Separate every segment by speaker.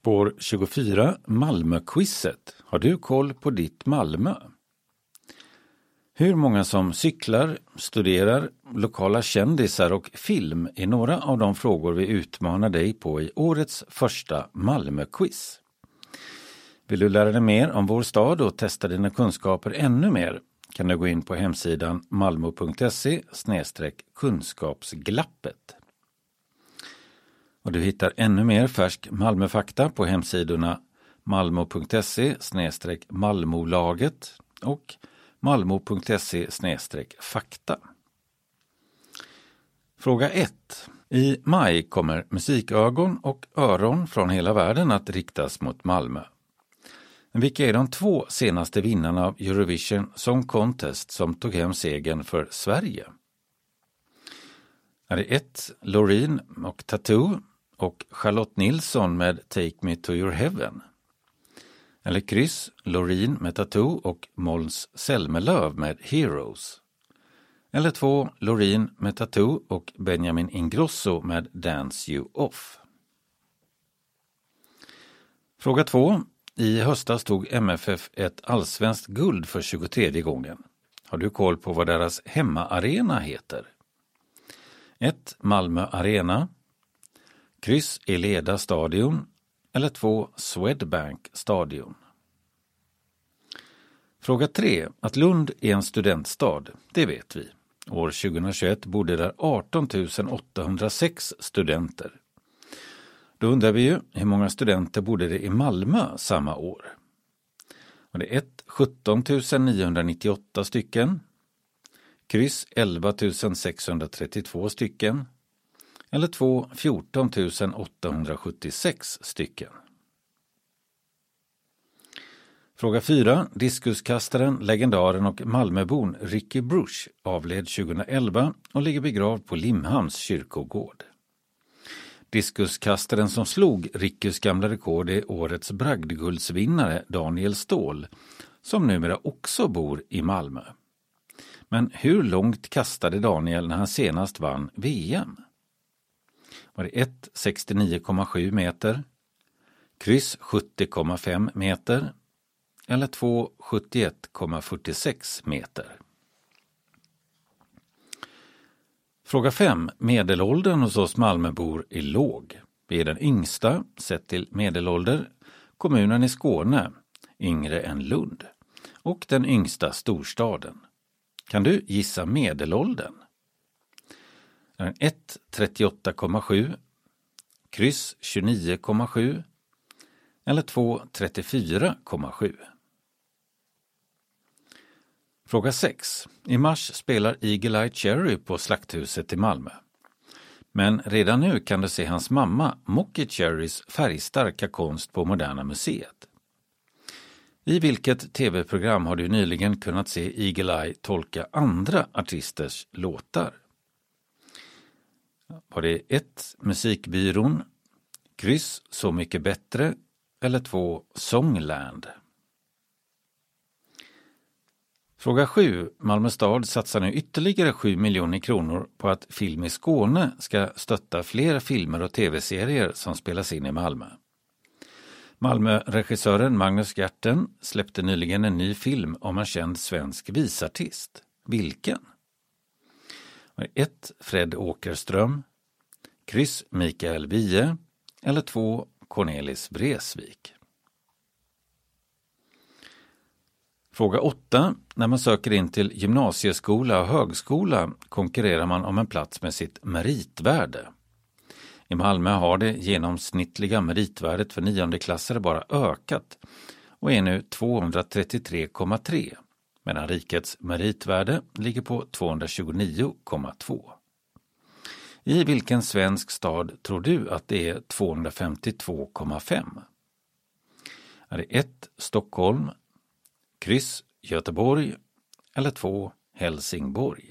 Speaker 1: Spår 24, Malmö-quizet. Har du koll på ditt Malmö? Hur många som cyklar, studerar, lokala kändisar och film är några av de frågor vi utmanar dig på i årets första Malmö-quiz. Vill du lära dig mer om vår stad och testa dina kunskaper ännu mer kan du gå in på hemsidan malmo.se/kunskapsglappet. Och du hittar ännu mer färsk Malmöfakta på hemsidorna malmo.se/malmolaget och malmo.se/fakta. Fråga 1. I maj kommer musikögon och öron från hela världen att riktas mot Malmö. Vilka är de 2 senaste vinnarna av Eurovision Song Contest som tog hem segern för Sverige? Är det 1. Loreen och Tattoo och Charlotte Nilsson med Take Me To Your Heaven? Eller kryss, Loreen med Tattoo och Måns Zelmerlöw med Heroes? Eller 2. Loreen med Tattoo och Benjamin Ingrosso med Dance You Off? Fråga 2. I höstas tog MFF ett allsvenskt guld för 23:e gången. Har du koll på vad deras hemmaarena heter? 1. Malmö Arena, kryss Eleda stadion eller 2. Swedbank stadion. Fråga 3. Att Lund är en studentstad, det vet vi. År 2021 bodde där 18 806 studenter. Då undrar vi ju, hur många studenter bodde det i Malmö samma år? Och det är 1. 17 998 stycken, kryss 11 632 stycken, eller 2. 14 876 stycken. Fråga 4. Diskuskastaren, legendaren och Malmöbon Ricky Bruch avled 2011 och ligger begravd på Limhamns kyrkogård. Diskuskastaren som slog Rickys gamla rekord är årets bragdguldsvinnare Daniel Ståhl, som numera också bor i Malmö. Men hur långt kastade Daniel när han senast vann VM? Var det 1. 69,7 meter, kryss 70,5 meter eller 2. 71,46 meter? Fråga 5. Medelåldern hos oss Malmöbor är låg. Vi är den yngsta, sett till medelålder, kommunen i Skåne, yngre än Lund, och den yngsta storstaden. Kan du gissa medelåldern? 1. 38,7, kryss 29,7 eller 2. 34,7? Fråga 6. I mars spelar Eagle Eye Cherry på Slakthuset i Malmö. Men redan nu kan du se hans mamma Mocky Cherrys färgstarka konst på Moderna museet. I vilket tv-program har du nyligen kunnat se Eagle Eye tolka andra artisters låtar? Var det 1. Musikbyrån, kryss Så mycket bättre eller 2. Songland? Fråga 7. Malmö stad satsar nu ytterligare 7 miljoner kronor på att Film i Skåne ska stötta fler filmer och tv-serier som spelas in i Malmö. Malmö-regissören Magnus Gerten släppte nyligen en ny film om en känd svensk visartist. Vilken? 1. Fred Åkerström, kryss Mikael Wiehe eller 2. Cornelis Vreeswijk? Fråga 8. När man söker in till gymnasieskola och högskola konkurrerar man om en plats med sitt meritvärde. I Malmö har det genomsnittliga meritvärdet för 9:e-klassare bara ökat och är nu 233,3, medan rikets meritvärde ligger på 229,2. I vilken svensk stad tror du att det är 252,5? Är det 1. Stockholm, kryss Göteborg eller 2. Helsingborg?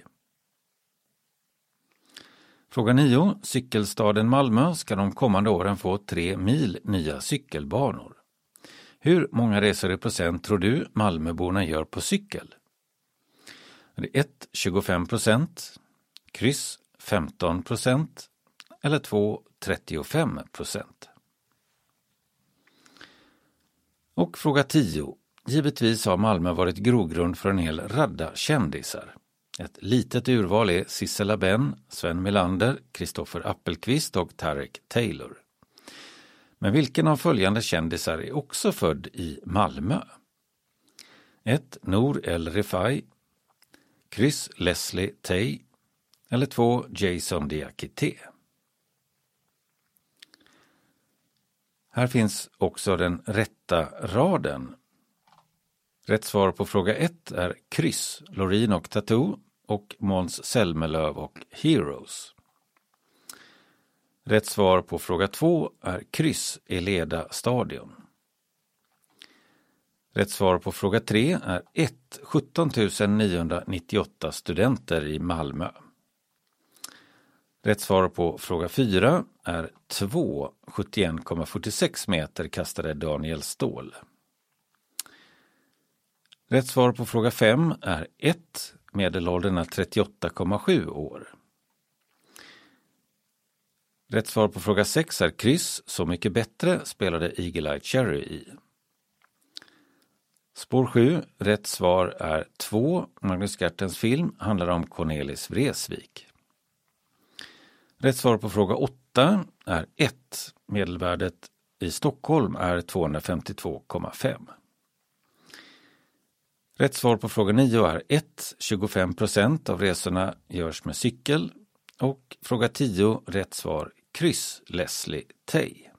Speaker 1: Fråga 9. Cykelstaden Malmö ska de kommande åren få 3 mil nya cykelbanor. Hur många resor i procent tror du Malmöborna gör på cykel? Är det 1. 25%, kryss 15% eller 2. 35%? Och fråga 10. Givetvis har Malmö varit grogrund för en hel radda kändisar. Ett litet urval är Sissela Benn, Sven Melander, Kristoffer Appelqvist och Tarek Taylor. Men vilken av följande kändisar är också född i Malmö? 1. Nour El Refai, Chris Leslie Tay eller 2. Jason Diakité. Här finns också den rätta raden. Rätt svar på fråga 1 är Kryss, Loreen och Tattoo och Måns Zelmerlöw och Heroes. Rätt svar på fråga 2 är kryss, Eleda stadion. Rätt svar på fråga 3 är 1. 17 998 studenter i Malmö. Rätt svar på fråga 4 är 2. 71,46 meter kastade Daniel Ståhl. Rätt svar på fråga 5 är 1. Medelåldern är 38,7 år. Rätt svar på fråga 6 är kryss, Så mycket bättre spelade Eagle Eye Cherry i. Spår 7, rätt svar är 2. Magnus Gertens film handlar om Cornelis Vreeswijk. Rätt svar på fråga 8 är 1. Medelvärdet i Stockholm är 252,5. Rätt svar på fråga 9 är 1. 25% av resorna görs med cykel. Och fråga 10, rätt svar kryss, Leslie Tay.